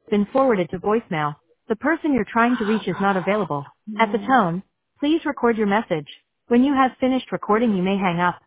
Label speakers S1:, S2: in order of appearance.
S1: been forwarded to voicemail. The person you're trying to reach is not available. At the tone, please record your message. When you have finished recording, you may hang up.